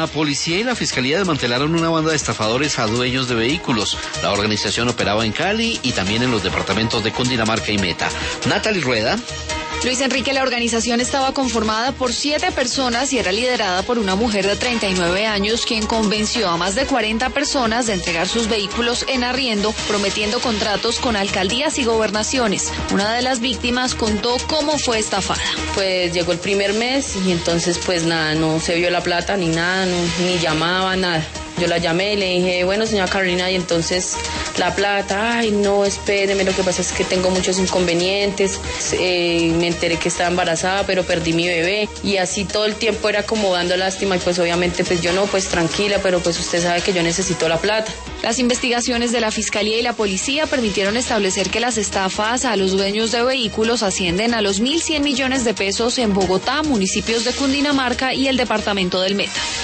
La policía y la fiscalía desmantelaron una banda de estafadores a dueños de vehículos. La organización operaba en Cali y también en los departamentos de Cundinamarca y Meta. Natalie Rueda. Luis Enrique, la organización estaba conformada por 7 personas y era liderada por una mujer de 39 años quien convenció a más de 40 personas de entregar sus vehículos en arriendo, prometiendo contratos con alcaldías y gobernaciones. Una de las víctimas contó cómo fue estafada. Pues llegó el primer mes y entonces pues nada, no se vio la plata ni nada, ni llamaba, nada. Yo la llamé y le dije, bueno, señora Carolina, y entonces la plata, ay, no, espéreme, lo que pasa es que tengo muchos inconvenientes, me enteré que estaba embarazada, pero perdí mi bebé, y así todo el tiempo era como dando lástima, y pues obviamente pues yo no, pues tranquila, pero pues usted sabe que yo necesito la plata. Las investigaciones de la Fiscalía y la Policía permitieron establecer que las estafas a los dueños de vehículos ascienden a los 1.100 millones de pesos en Bogotá, municipios de Cundinamarca y el departamento del Meta.